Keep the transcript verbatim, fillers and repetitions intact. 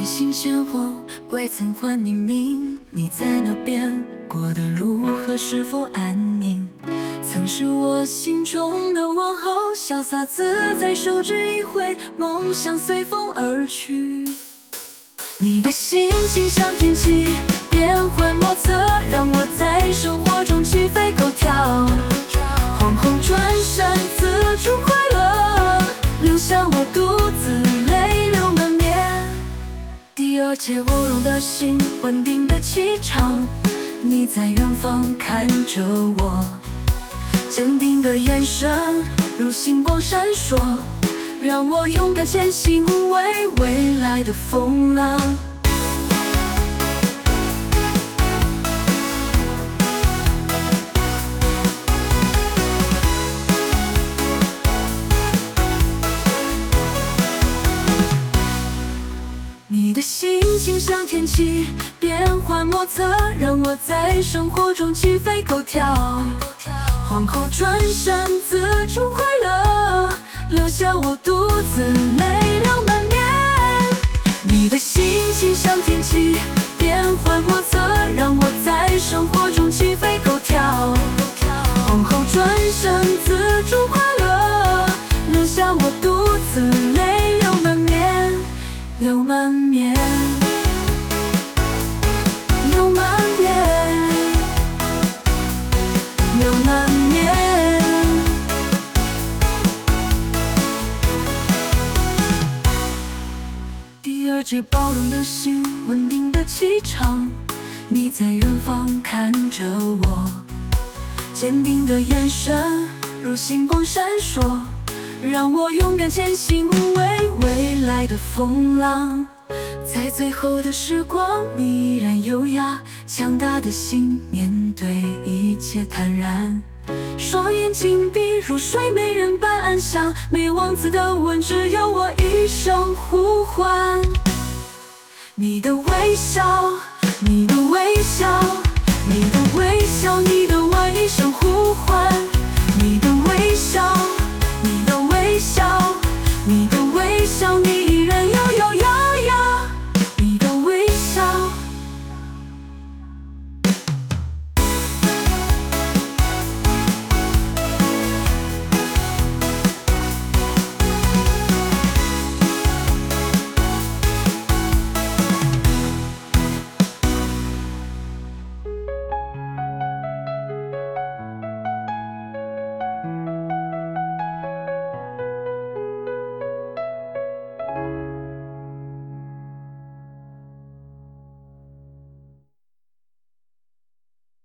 提醒着我，未曾还你命。你在那边过得如何？是否安宁？曾是我心中的王后，潇洒自在，手指一挥，梦想随风而去。你的心情像天气，变幻莫测，让我在生活中起飞狗跳。皇后转身，自助快乐，留下我独自泪流满面。第二节舞动的心，稳定的气场，你在远方看着我，坚定的眼神如星光闪烁，让我勇敢前行，为未来的风浪。你的心情像天气，变幻莫测，让我在生活中起飞狗跳。皇后转身，自助快乐，留下我独自泪流满面。你的心情像天气，变幻莫测，让我在生活中起飞狗跳。皇后转身，自助快乐，留下我独自泪流满面，流满面，流满面，流满面。第二节包容的心，稳定的气场，你在远方看着我，坚定的眼神如星光闪烁，让我勇敢前行，为未来的风浪。在最后的时光，你依然优雅，强大的心面对一切坦然，双眼紧闭如睡美人般安详，没有王子的吻，只有我一声呼唤。你的微笑，你的微笑，你的